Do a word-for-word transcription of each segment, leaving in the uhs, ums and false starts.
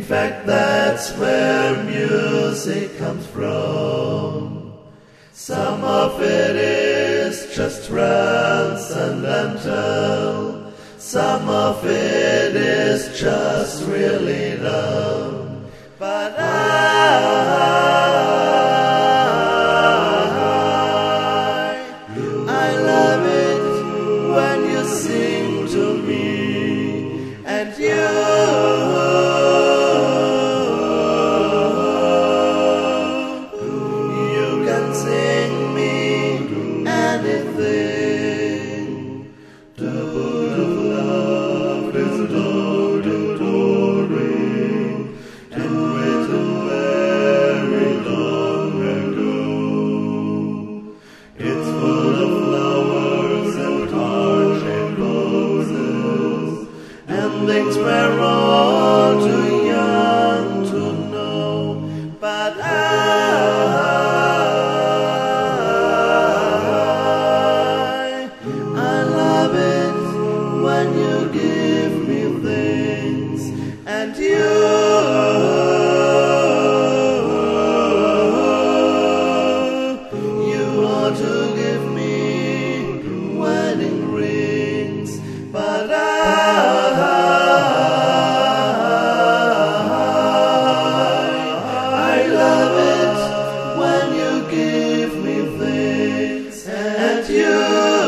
fact, that's where music comes from. Some of it is just transcendental. Some of it is just really dumb. But I, I love it when you sing to me, and you, you can sing me anything. The book of love is adoratory, and written very long ago. It's full of flowers and heart-shaped roses, and things we're all too young to know. But I, I love it when you give me things, and you, you ought to give me wedding rings. But I, I love it when you give me things, and you,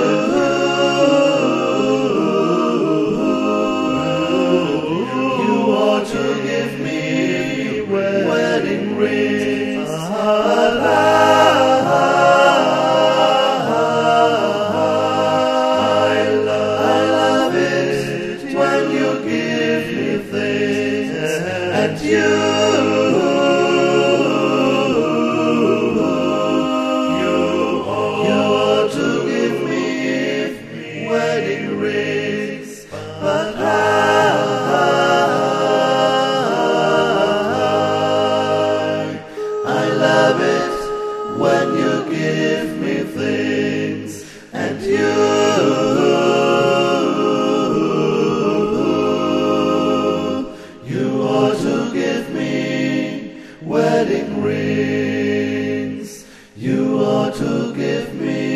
you ought to give me wedding rings. But I, I love it when you give me things, and you, you ought to give me wedding rings. But I, I love it when you give me things, and you, you ought to give me wedding rings. You ought to give me